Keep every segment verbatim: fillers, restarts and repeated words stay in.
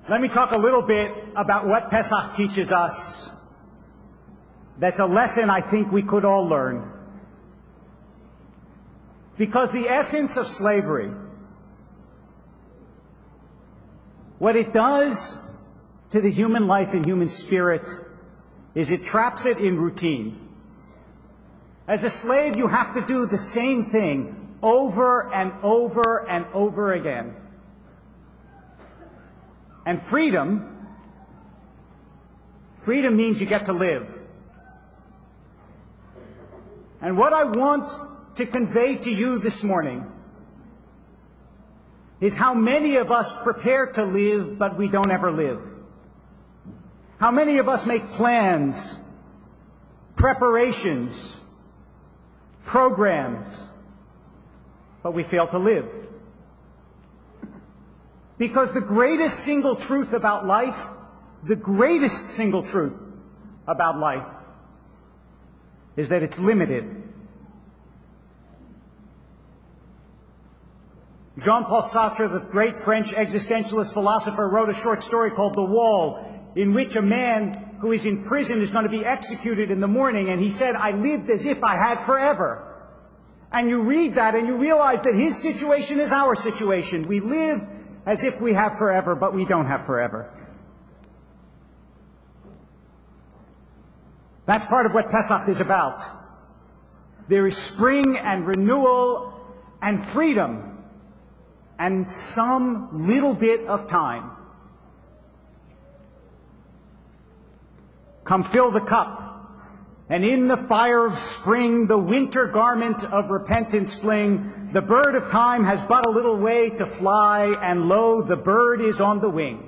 Let me talk a little bit about what Pesach teaches us. That's a lesson I think we could all learn. Because the essence of slavery, what it does to the human life and human spirit is it traps it in routine. As a slave, you have to do the same thing over and over and over again. And freedom, freedom means you get to live. And what I want to convey to you this morning is how many of us prepare to live, but we don't ever live. How many of us make plans, preparations, programs, but we fail to live. Because the greatest single truth about life, the greatest single truth about life, is that it's limited. Jean-Paul Sartre, the great French existentialist philosopher, wrote a short story called The Wall, in which a man who is in prison is going to be executed in the morning, and he said, "I lived as if I had forever." And you read that and you realize that his situation is our situation. We live as if we have forever, but we don't have forever. That's part of what Pesach is about. There is spring and renewal and freedom and some little bit of time. Come fill the cup, and in the fire of spring, the winter garment of repentance fling. The bird of time has but a little way to fly, and lo, the bird is on the wing.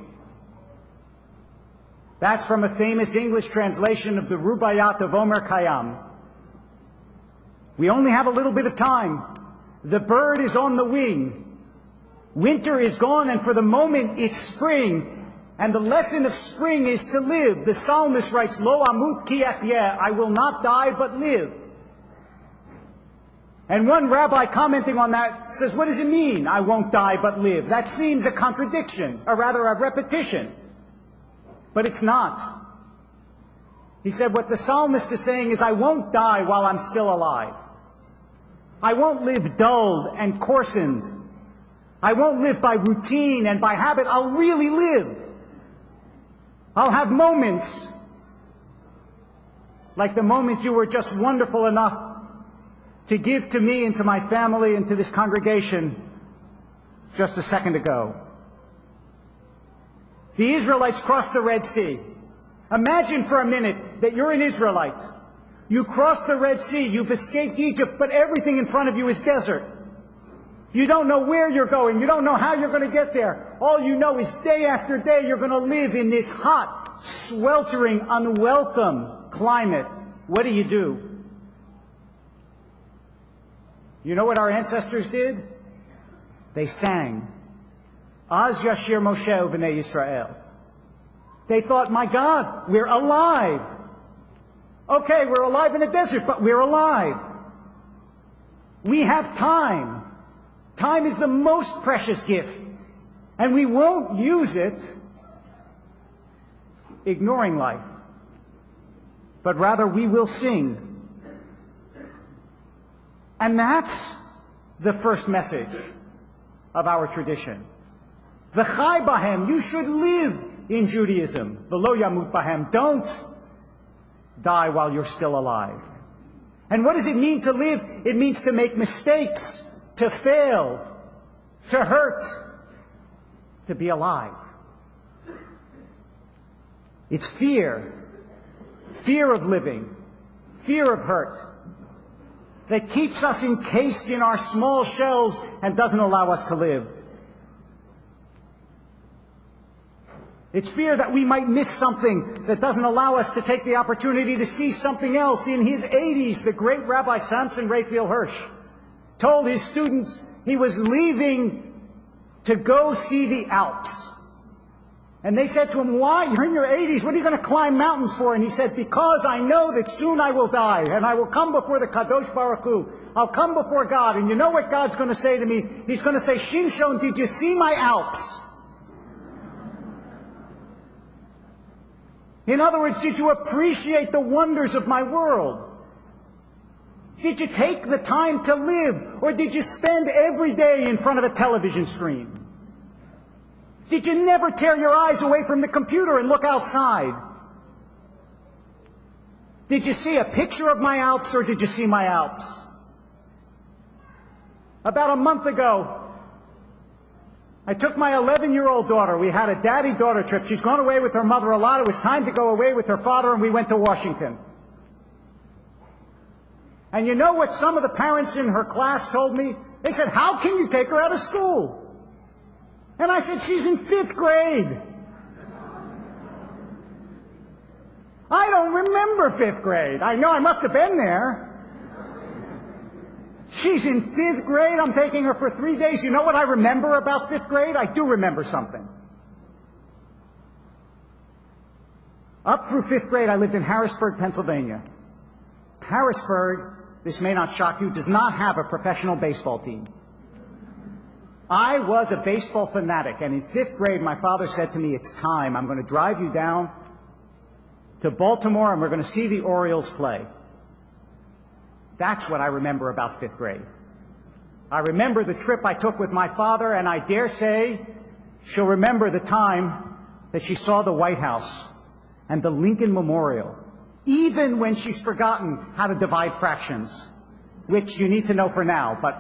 That's from a famous English translation of the Rubaiyat of Omer Khayyam. We only have a little bit of time. The bird is on the wing. Winter is gone, and for the moment it's spring. And the lesson of spring is to live. The psalmist writes, Lo amut ki ahyeh, I will not die but live. And one rabbi commenting on that says, what does it mean, I won't die but live? That seems a contradiction, or rather a repetition. But it's not. He said, what the psalmist is saying is, I won't die while I'm still alive. I won't live dulled and coarsened. I won't live by routine and by habit. I'll really live. I'll have moments like the moment you were just wonderful enough to give to me and to my family and to this congregation just a second ago. The Israelites crossed the Red Sea. Imagine for a minute that you're an Israelite. You crossed the Red Sea, you've escaped Egypt, but everything in front of you is desert. You don't know where you're going. You don't know how you're going to get there. All you know is day after day you're going to live in this hot, sweltering, unwelcome climate. What do you do? You know what our ancestors did? They sang. Az Yashir Moshe B'nai Yisrael. They thought, my God, we're alive. Okay, we're alive in a desert, but we're alive. We have time. Time is the most precious gift, and we won't use it ignoring life, but rather we will sing. And that's the first message of our tradition. V'chai bahem, you should live in Judaism. V'lo yamut bahem, don't die while you're still alive. And what does it mean to live? It means to make mistakes, to fail, to hurt, to be alive. It's fear, fear of living, fear of hurt, that keeps us encased in our small shells and doesn't allow us to live. It's fear that we might miss something that doesn't allow us to take the opportunity to see something else. In his eighties, the great Rabbi Samson Raphael Hirsch told his students he was leaving to go see the Alps. And they said to him, why? You're in your eighties. What are you going to climb mountains for? And he said, because I know that soon I will die, and I will come before the Kadosh Baruch Hu. I'll come before God, and you know what God's going to say to me? He's going to say, Shimshon, did you see my Alps? In other words, did you appreciate the wonders of my world? Did you take the time to live, or did you spend every day in front of a television screen? Did you never tear your eyes away from the computer and look outside? Did you see a picture of my Alps, or did you see my Alps? About a month ago, I took my eleven-year-old daughter. We had a daddy-daughter trip. She's gone away with her mother a lot. It was time to go away with her father, and we went to Washington. And you know what some of the parents in her class told me? They said, "How can you take her out of school?" And I said, "She's in fifth grade." I don't remember fifth grade. I know I must have been there. She's in fifth grade. I'm taking her for three days. You know what I remember about fifth grade? I do remember something. Up through fifth grade, I lived in Harrisburg, Pennsylvania. Harrisburg, this may not shock you, does not have a professional baseball team. I was a baseball fanatic, and in fifth grade, my father said to me, "It's time. I'm going to drive you down to Baltimore, and we're going to see the Orioles play." That's what I remember about fifth grade. I remember the trip I took with my father, and I dare say she'll remember the time that she saw the White House and the Lincoln Memorial, even when she's forgotten how to divide fractions, which you need to know for now. But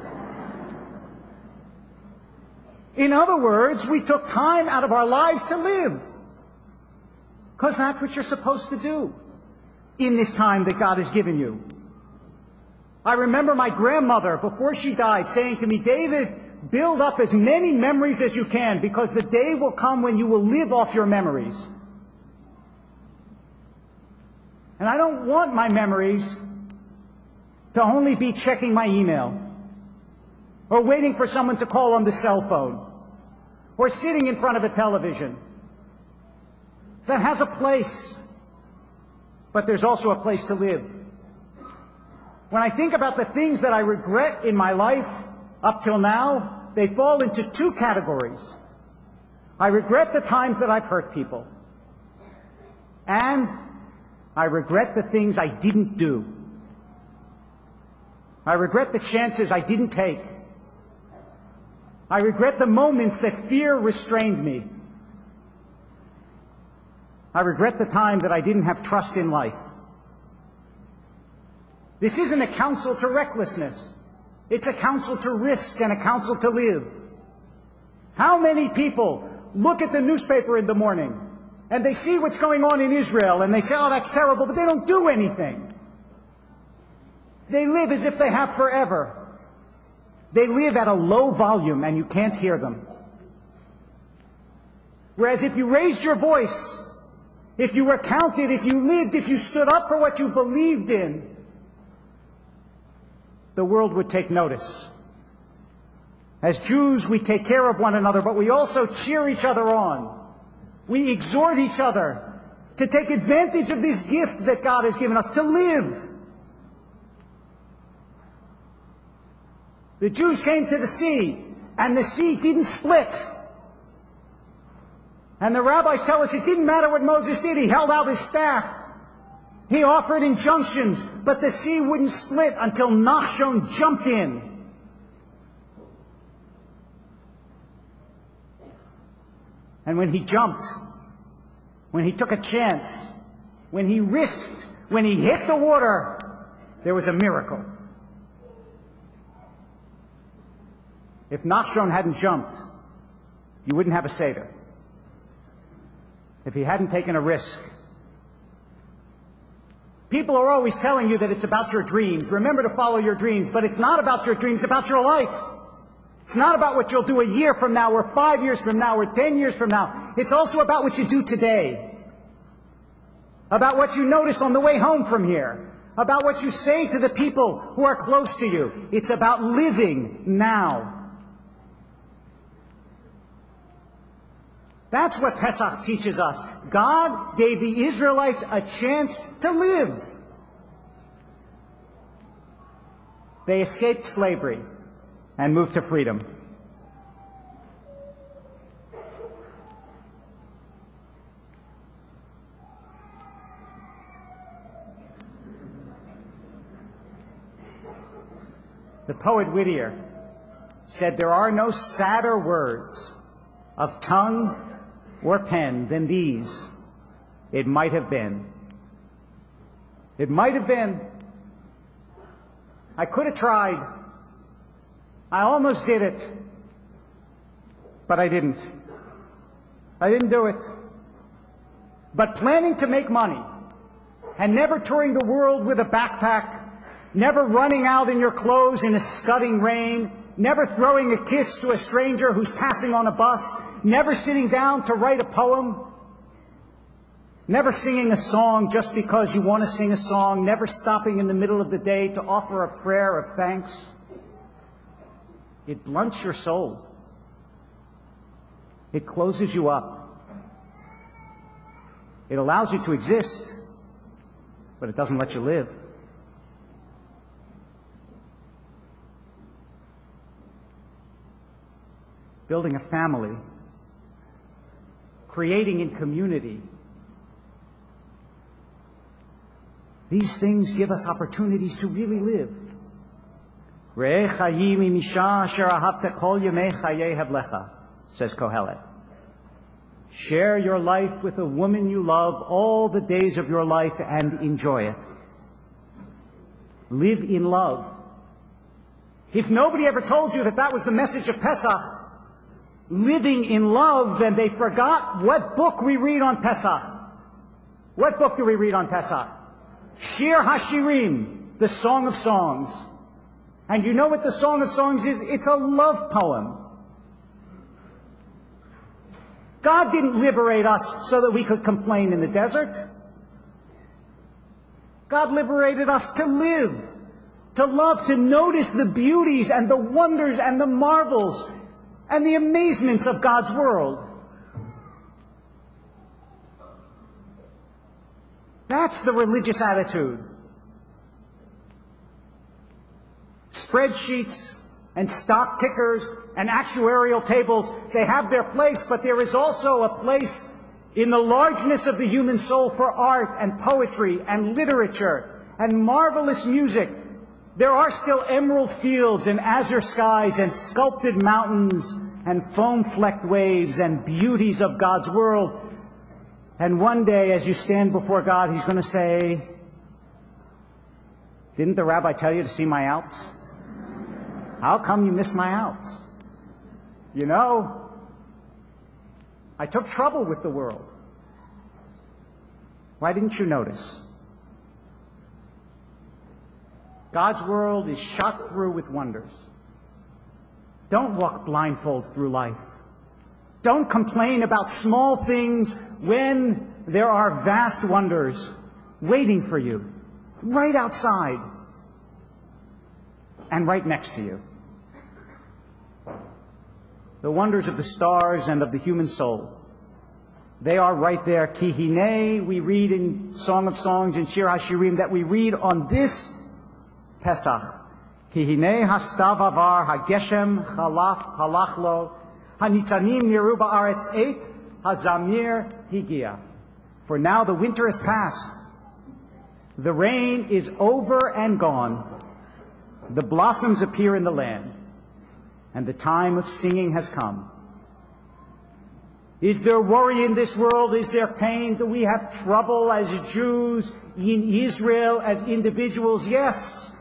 in other words, we took time out of our lives to live, because that's what you're supposed to do in this time that God has given you. I remember my grandmother, before she died, saying to me, "David, build up as many memories as you can, because the day will come when you will live off your memories." And I don't want my memories to only be checking my email, or waiting for someone to call on the cell phone, or sitting in front of a television. That has a place, but there's also a place to live. When I think about the things that I regret in my life up till now, they fall into two categories. I regret the times that I've hurt people, and I regret the things I didn't do. I regret the chances I didn't take. I regret the moments that fear restrained me. I regret the time that I didn't have trust in life. This isn't a counsel to recklessness. It's a counsel to risk and a counsel to live. How many people look at the newspaper in the morning and they see what's going on in Israel and they say, "Oh, that's terrible," but they don't do anything. They live as if they have forever. They live at a low volume and you can't hear them. Whereas if you raised your voice, if you recounted, if you lived, if you stood up for what you believed in, the world would take notice. As Jews, we take care of one another, but we also cheer each other on. We exhort each other to take advantage of this gift that God has given us, to live. The Jews came to the sea, and the sea didn't split. And the rabbis tell us it didn't matter what Moses did. He held out his staff. He offered injunctions, but the sea wouldn't split until Nachshon jumped in. And when he jumped, when he took a chance, when he risked, when he hit the water, there was a miracle. If Nachshon hadn't jumped, you wouldn't have a Seder. If he hadn't taken a risk. People are always telling you that it's about your dreams. Remember to follow your dreams, but it's not about your dreams, it's about your life. It's not about what you'll do a year from now, or five years from now, or ten years from now. It's also about what you do today. About what you notice on the way home from here. About what you say to the people who are close to you. It's about living now. That's what Pesach teaches us. God gave the Israelites a chance to live. They escaped slavery and moved to freedom. poet Whittier said, "There are no sadder words of tongue or pen than these. It might have been. It might have been. I could have tried. I almost did it. But I didn't. I didn't do it." But planning to make money and never touring the world with a backpack, never running out in your clothes in a scudding rain, never throwing a kiss to a stranger who's passing on a bus, never sitting down to write a poem, never singing a song just because you want to sing a song, never stopping in the middle of the day to offer a prayer of thanks. It blunts your soul. It closes you up. It allows you to exist, but it doesn't let you live. Building a family, creating in community. These things give us opportunities to really live. Re'eh chayim im isha asher ahavta kol yemei chayei havlecha, says Kohelet. Share your life with a woman you love all the days of your life and enjoy it. Live in love. If nobody ever told you that that was the message of Pesach, living in love, then they forgot what book we read on Pesach. What book do we read on Pesach? Shir HaShirim, the Song of Songs. And you know what the Song of Songs is? It's a love poem. God didn't liberate us so that we could complain in the desert. God liberated us to live, to love, to notice the beauties and the wonders and the marvels and the amazements of God's world. That's the religious attitude. Spreadsheets and stock tickers and actuarial tables, they have their place, but there is also a place in the largeness of the human soul for art and poetry and literature and marvelous music. There are still emerald fields and azure skies and sculpted mountains and foam-flecked waves and beauties of God's world. And one day, as you stand before God, He's going to say, "Didn't the rabbi tell you to see my Alps? How come you missed my Alps? You know, I took trouble with the world. Why didn't you notice?" God's world is shot through with wonders. Don't walk blindfold through life. Don't complain about small things when there are vast wonders waiting for you, right outside and right next to you. The wonders of the stars and of the human soul. They are right there. Ki hinei, we read in Song of Songs and Shir HaShirim that we read on this Pesach. Ki hinei hastav avar hageshem chalaf halachlo hanitzanim niru ba'aretz eit hazamir higia. For now the winter has passed. The rain is over and gone. The blossoms appear in the land. And the time of singing has come. Is there worry in this world? Is there pain? Do we have trouble as Jews in Israel, as individuals? Yes.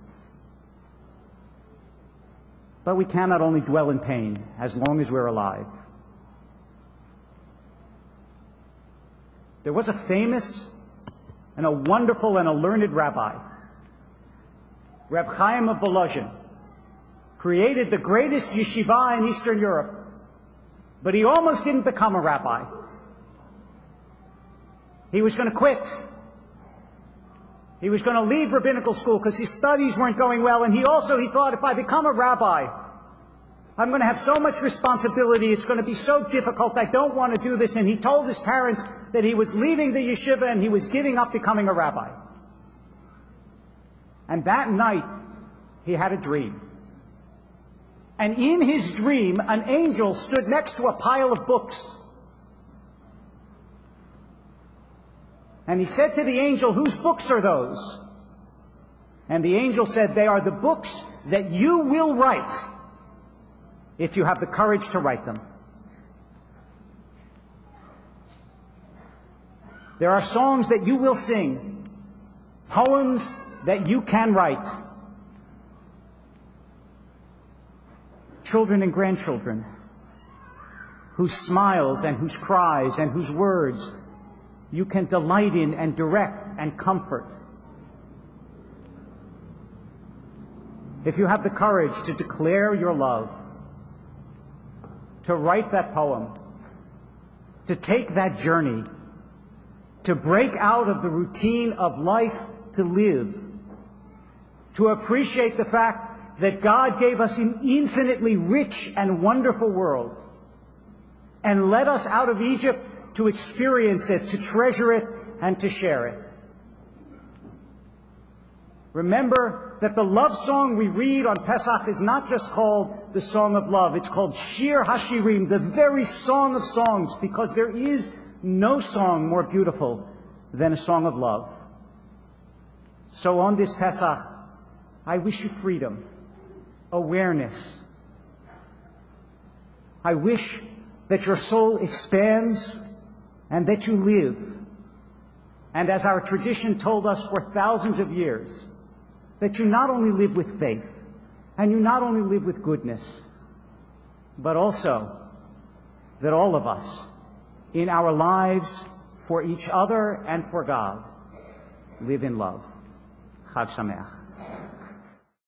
But we cannot only dwell in pain as long as we're alive. There was a famous and a wonderful and a learned rabbi, Reb Chaim of Volozhin, created the greatest yeshiva in Eastern Europe, but he almost didn't become a rabbi. He was going to quit. He was going to leave rabbinical school because his studies weren't going well, and he also, he thought, if I become a rabbi, I'm going to have so much responsibility, it's going to be so difficult, I don't want to do this. And he told his parents that he was leaving the yeshiva and he was giving up becoming a rabbi. And that night, he had a dream. And in his dream, an angel stood next to a pile of books. And he said to the angel, "Whose books are those?" And the angel said, "They are the books that you will write if you have the courage to write them. There are songs that you will sing, poems that you can write. Children and grandchildren, whose smiles and whose cries and whose words you can delight in and direct and comfort. If you have the courage to declare your love, to write that poem, to take that journey, to break out of the routine of life to live, to appreciate the fact that God gave us an infinitely rich and wonderful world and led us out of Egypt to experience it, to treasure it, and to share it. Remember that the love song we read on Pesach is not just called the Song of Love. It's called Shir HaShirim, the very Song of Songs, because there is no song more beautiful than a song of love. So on this Pesach, I wish you freedom, awareness. I wish that your soul expands and that you live. And as our tradition told us for thousands of years, that you not only live with faith, and you not only live with goodness, but also that all of us, in our lives, for each other and for God, live in love. Chag Sameach.